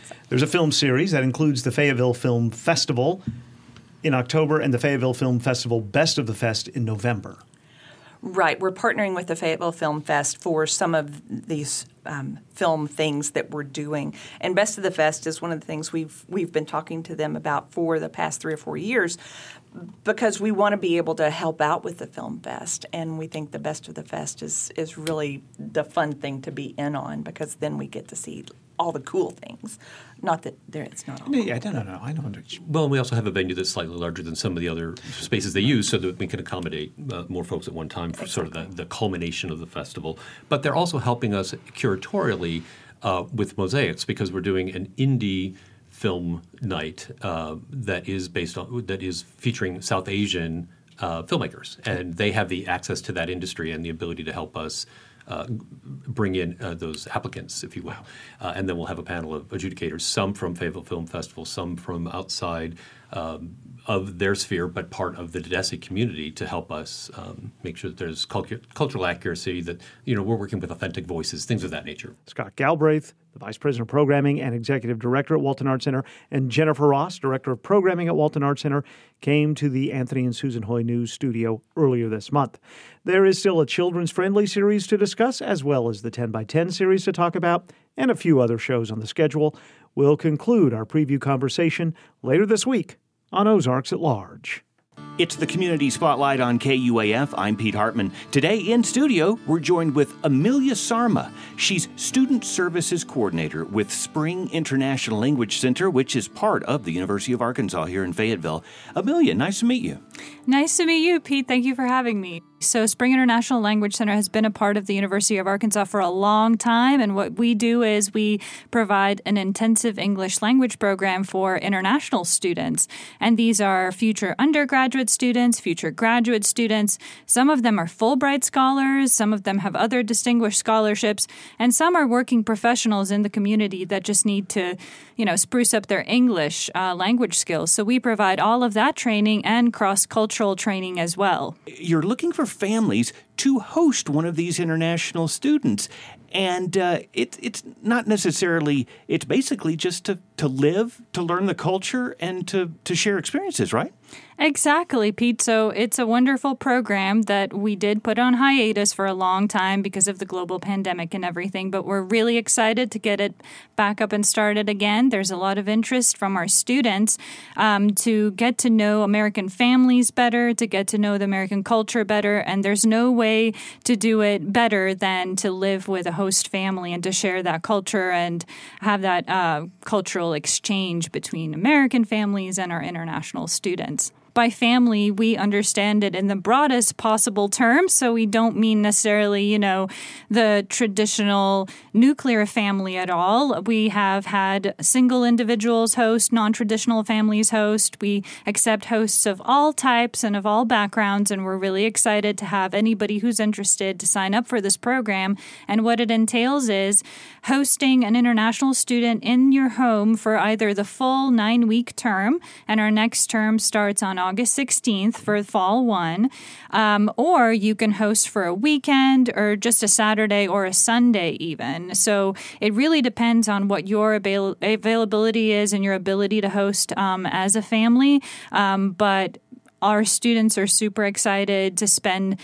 Speaker 1: There's a film series that includes the Fayetteville Film Festival in October and the Fayetteville Film Festival Best of the Fest in November.
Speaker 15: Right. We're partnering with the Fayetteville Film Fest for some of these um, film things that we're doing. And Best of the Fest is one of the things we've we've been talking to them about for the past three or four years because we want to be able to help out with the Film Fest. And we think the Best of the Fest is, is really the fun thing to be in on because then we get to see all the cool things. Not that there, it's not all cool.
Speaker 1: Yeah, no, no, no. I know.
Speaker 14: Well, and we also have a venue that's slightly larger than some of the other spaces they use so that we can accommodate uh, more folks at one time for exactly. sort of the, the culmination of the festival. But they're also helping us curatorially uh, with Mosaics because we're doing an indie film night uh, that is based on that is featuring South Asian uh, filmmakers. And they have the access to that industry and the ability to help us Uh, bring in uh, those applicants, if you will. Uh, and then we'll have a panel of adjudicators, some from Fayetteville Film Festival, some from outside um, of their sphere, but part of the Dedesi community to help us um, make sure that there's cultu- cultural accuracy, that, you know, we're working with authentic voices, things of that nature.
Speaker 1: Scott Galbraith, the Vice President of Programming and Executive Director at Walton Arts Center, and Jennifer Ross, Director of Programming at Walton Arts Center, came to the Anthony and Susan Hoy News studio earlier this month. There is still a children's-friendly series to discuss, as well as the ten by ten series to talk about, and a few other shows on the schedule. We'll conclude our preview conversation later this week on Ozarks at Large.
Speaker 13: It's the Community Spotlight on K U A F. I'm Pete Hartman. Today in studio, we're joined with Amelia Sarma. She's Student Services Coordinator with Spring International Language Center, which is part of the University of Arkansas here in Fayetteville. Amelia, nice to meet you.
Speaker 17: Nice to meet you, Pete. Thank you for having me. So Spring International Language Center has been a part of the University of Arkansas for a long time, and what we do is we provide an intensive English language program for international students. And these are future undergraduate students, future graduate students. Some of them are Fulbright scholars, some of them have other distinguished scholarships, and some are working professionals in the community that just need to, you know, spruce up their English uh, language skills. So we provide all of that training and cross-cultural training as well.
Speaker 13: You're looking for families to host one of these international students. And uh, it, it's not necessarily, it's basically just to, to live, to learn the culture, and to, to share experiences, right?
Speaker 17: Exactly, Pete. So it's a wonderful program that we did put on hiatus for a long time because of the global pandemic and everything, but we're really excited to get it back up and started again. There's a lot of interest from our students um, to get to know American families better, to get to know the American culture better, and there's no way to do it better than to live with a host family and to share that culture and have that uh, cultural exchange between American families and our international students. By family, we understand it in the broadest possible terms, so we don't mean necessarily, you know, the traditional nuclear family at all. We have had single individuals host, non-traditional families host. We accept hosts of all types and of all backgrounds, and we're really excited to have anybody who's interested to sign up for this program. And what it entails is hosting an international student in your home for either the full nine-week term, and our next term starts on August sixteenth for fall one, um, or you can host for a weekend or just a Saturday or a Sunday even. So it really depends on what your avail- availability is and your ability to host um, as a family. Um, but our students are super excited to spend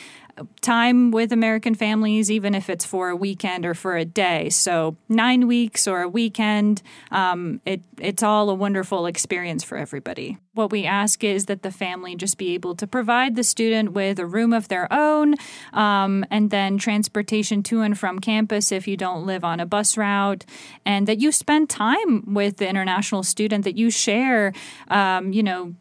Speaker 17: time with American families, even if it's for a weekend or for a day. So nine weeks or a weekend, um, it, it's all a wonderful experience for everybody. What we ask is that the family just be able to provide the student with a room of their own, um, and then transportation to and from campus if you don't live on a bus route, and that you spend time with the international student, that you share, um, you know,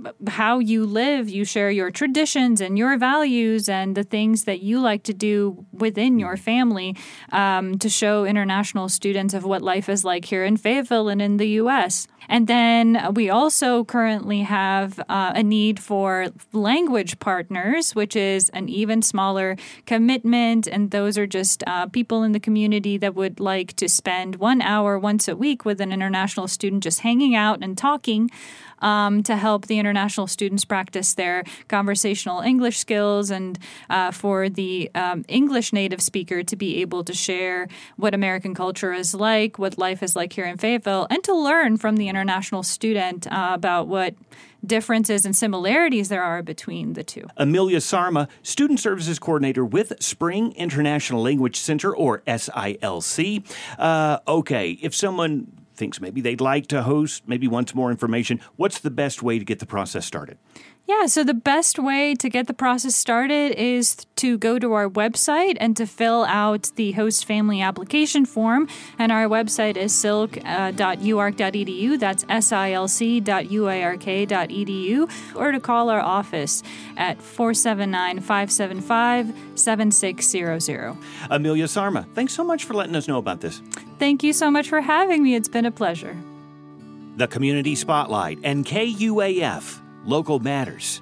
Speaker 17: how you live, you share your traditions and your values and the things that you like to do within your family um, to show international students of what life is like here in Fayetteville and in the U S. And then we also currently have uh, a need for language partners, which is an even smaller commitment. And those are just uh, people in the community that would like to spend one hour once a week with an international student just hanging out and talking um, to help the international students practice their conversational English skills and uh, for the um, English native speaker to be able to share what American culture is like, what life is like here in Fayetteville, and to learn from the international student uh, about what differences and similarities there are between the two.
Speaker 13: Amelia Sarma, Student Services Coordinator with Spring International Language Center, or S I L C. Uh, okay, if someone thinks maybe they'd like to host, maybe wants more information, what's the best way to get the process started?
Speaker 17: Yeah, so the best way to get the process started is to go to our website and to fill out the host family application form. And our website is silk dot u ark dot e d u. That's S I L C dot U A R K dot E D U. Or to call our office at four seven nine, five seven five, seven six zero zero.
Speaker 13: Amelia Sarma, thanks so much for letting us know about this.
Speaker 17: Thank you so much for having me. It's been a pleasure.
Speaker 13: The Community Spotlight and K U A F. Local Matters.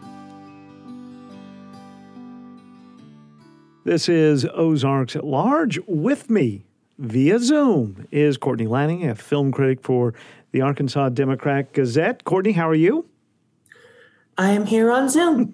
Speaker 1: This is Ozarks at Large. With me via Zoom is Courtney Lanning, a film critic for the Arkansas Democrat Gazette. Courtney, how are you?
Speaker 18: I am here on Zoom.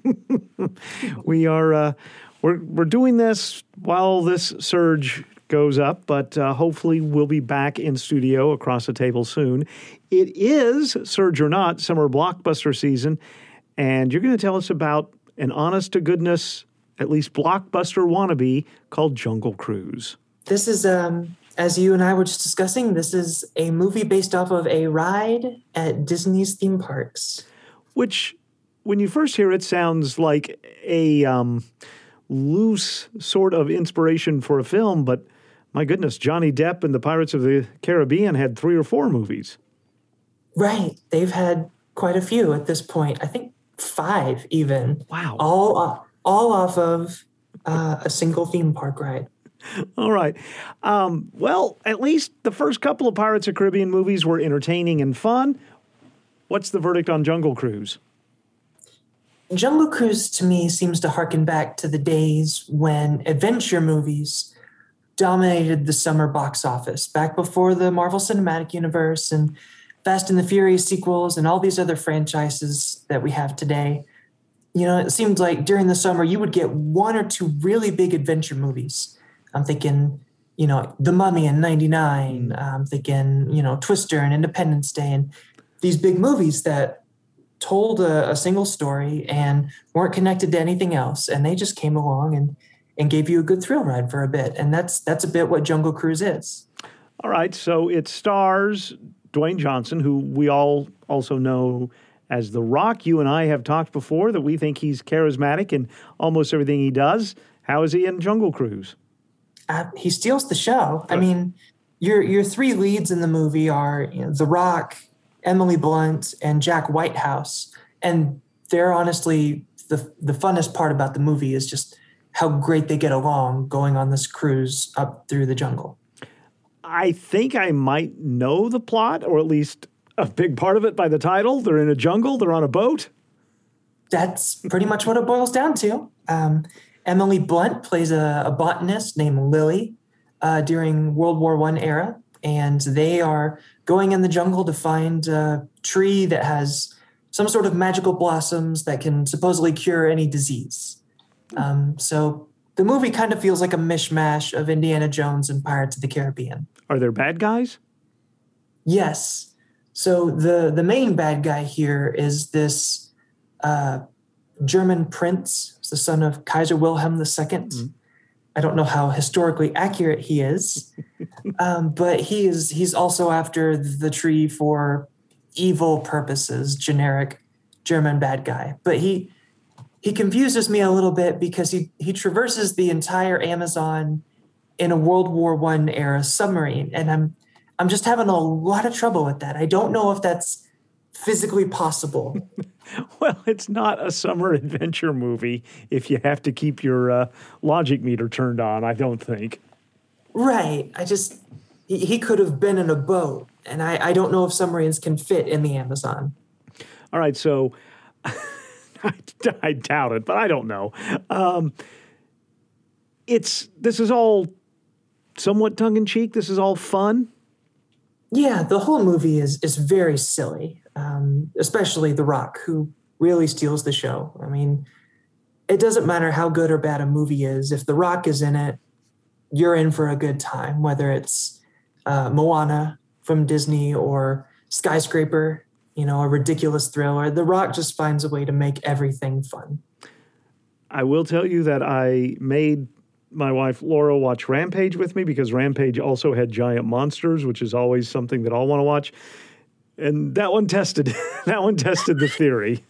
Speaker 1: we are uh, we're we're doing this while this surge goes up, but uh, hopefully we'll be back in studio across the table soon. It is, surge or not, summer blockbuster season, and you're going to tell us about an honest-to-goodness, at least blockbuster wannabe called Jungle Cruise.
Speaker 18: This is, um, as you and I were just discussing, this is a movie based off of a ride at Disney's theme parks.
Speaker 1: Which, when you first hear it, sounds like a um, loose sort of inspiration for a film, but my goodness, Johnny Depp and the Pirates of the Caribbean had three or four movies.
Speaker 18: Right. They've had quite a few at this point. I think five even.
Speaker 1: Wow.
Speaker 18: All, uh, all off of uh, a single theme park ride.
Speaker 1: All right. Um, well, at least the first couple of Pirates of the Caribbean movies were entertaining and fun. What's the verdict on Jungle Cruise?
Speaker 18: Jungle Cruise, to me, seems to harken back to the days when adventure movies dominated the summer box office, back before the Marvel Cinematic Universe and Fast and the Furious sequels and all these other franchises that we have today. You know, it seemed like during the summer you would get one or two really big adventure movies. I'm thinking, you know, The Mummy in ninety-nine. I'm thinking, you know, Twister and Independence Day, and these big movies that told a, a single story and weren't connected to anything else. And they just came along and and gave you a good thrill ride for a bit. And that's that's a bit what Jungle Cruise is.
Speaker 1: All right, so it stars Dwayne Johnson, who we all also know as The Rock. You and I have talked before that we think he's charismatic in almost everything he does. How is he in Jungle Cruise?
Speaker 18: Uh, he steals the show. I mean, your your three leads in the movie are, you know, The Rock, Emily Blunt, and Jack Whitehouse. And they're honestly, the the funnest part about the movie is just how great they get along going on this cruise up through the jungle.
Speaker 1: I think I might know the plot, or at least a big part of it by the title. They're in a jungle. They're on a boat.
Speaker 18: That's pretty much what it boils down to. Um, Emily Blunt plays a, a botanist named Lily uh, during World War One era, and they are going in the jungle to find a tree that has some sort of magical blossoms that can supposedly cure any disease. Um, so the movie kind of feels like a mishmash of Indiana Jones and Pirates of the Caribbean.
Speaker 1: Are there bad guys?
Speaker 18: Yes. So the, the main bad guy here is this uh, German prince, the son of Kaiser Wilhelm the Second. Mm-hmm. I don't know how historically accurate he is, um, but he is he's also after the tree for evil purposes, generic German bad guy. But he he confuses me a little bit because he, he traverses the entire Amazon in a World War One era submarine, and I'm I'm just having a lot of trouble with that. I don't know if that's physically possible.
Speaker 1: Well, it's not a summer adventure movie if you have to keep your uh, logic meter turned on, I don't think.
Speaker 18: Right. I just, he, he could have been in a boat, and I, I don't know if submarines can fit in the Amazon.
Speaker 1: All right, so I, I doubt it, but I don't know. Um, it's this is all somewhat tongue-in-cheek. This is all fun.
Speaker 18: Yeah, the whole movie is is very silly, um, especially The Rock, who really steals the show. I mean, it doesn't matter how good or bad a movie is. If The Rock is in it, you're in for a good time, whether it's uh, Moana from Disney or Skyscraper, you know, a ridiculous thriller. The Rock just finds a way to make everything fun.
Speaker 1: I will tell you that I made my wife Laura watch Rampage with me because Rampage also had giant monsters, which is always something that I'll want to watch. And that one tested that one tested the theory.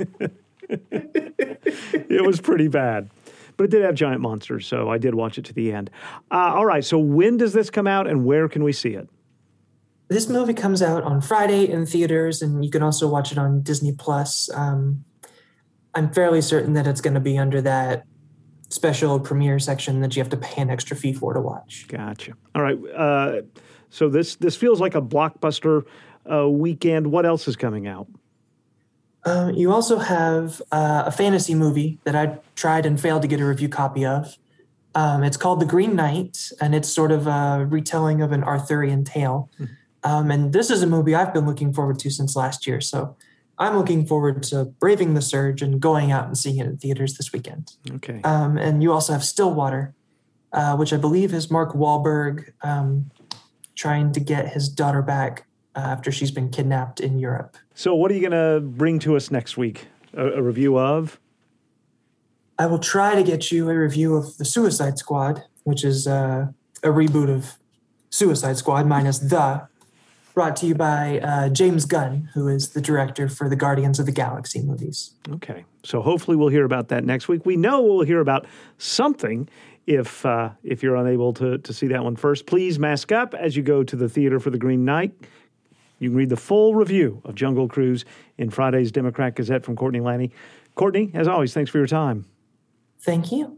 Speaker 1: It was pretty bad. But it did have giant monsters, so I did watch it to the end. Uh, all right, so when does this come out and where can we see it?
Speaker 18: This movie comes out on Friday in theaters, and you can also watch it on Disney Plus. Um, I'm fairly certain that it's going to be under that special premiere section that you have to pay an extra fee for to watch.
Speaker 1: Gotcha. All right. Uh, so this this feels like a blockbuster uh, weekend. What else is coming out?
Speaker 18: Um, you also have uh, a fantasy movie that I tried and failed to get a review copy of. Um, it's called The Green Knight, and it's sort of a retelling of an Arthurian tale. Mm-hmm. Um, and this is a movie I've been looking forward to since last year. So I'm looking forward to braving the surge and going out and seeing it in theaters this weekend.
Speaker 1: Okay.
Speaker 18: Um, and you also have Stillwater, uh, which I believe is Mark Wahlberg um, trying to get his daughter back uh, after she's been kidnapped in Europe.
Speaker 1: So what are you going to bring to us next week? A, a review of?
Speaker 18: I will try to get you a review of The Suicide Squad, which is uh, a reboot of Suicide Squad minus the, brought to you by uh, James Gunn, who is the director for the Guardians of the Galaxy movies.
Speaker 1: Okay. So hopefully we'll hear about that next week. We know we'll hear about something if uh, if you're unable to, to see that one first. Please mask up as you go to the theater for The Green Knight. You can read the full review of Jungle Cruise in Friday's Democrat Gazette from Courtney Lanny. Courtney, as always, thanks for your time.
Speaker 18: Thank you.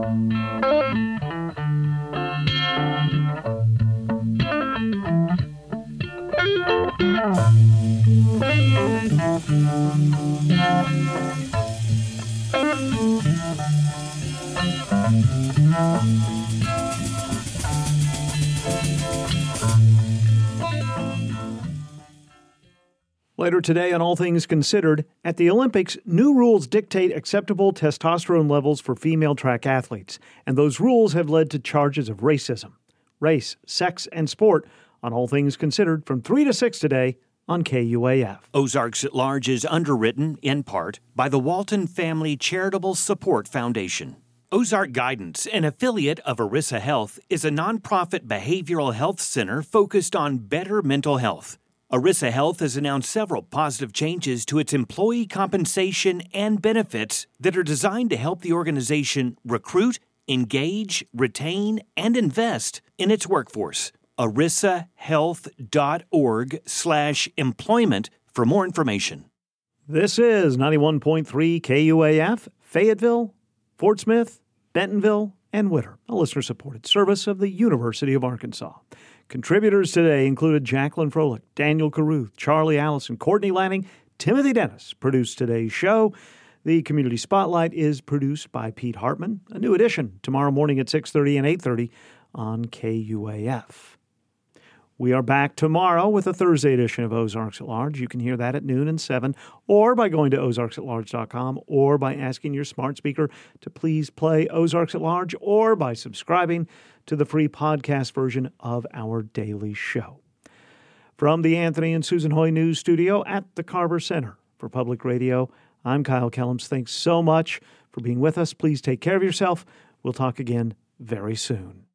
Speaker 1: Later today on All Things Considered, at the Olympics, new rules dictate acceptable testosterone levels for female track athletes, and those rules have led to charges of racism. Race, sex, and sport on All Things Considered from three to six today on K U A F.
Speaker 13: Ozarks at Large is underwritten, in part, by the Walton Family Charitable Support Foundation. Ozark Guidance, an affiliate of Arissa Health, is a nonprofit behavioral health center focused on better mental health. Arissa Health has announced several positive changes to its employee compensation and benefits that are designed to help the organization recruit, engage, retain, and invest in its workforce. arissahealth.org slash employment for more information.
Speaker 1: This is ninety-one point three K U A F, Fayetteville, Fort Smith, Bentonville, and Whittier, a listener-supported service of the University of Arkansas. Contributors today included Jacqueline Froelich, Daniel Caruth, Charlie Allison, Courtney Lanning, Timothy Dennis produced today's show. The Community Spotlight is produced by Pete Hartman. A new edition tomorrow morning at six thirty and eight thirty on K U A F. We are back tomorrow with a Thursday edition of Ozarks at Large. You can hear that at noon and seven, or by going to ozarks at large dot com, or by asking your smart speaker to please play Ozarks at Large, or by subscribing to the free podcast version of our daily show. From the Anthony and Susan Hoy News Studio at the Carver Center for Public Radio, I'm Kyle Kellums. Thanks so much for being with us. Please take care of yourself. We'll talk again very soon.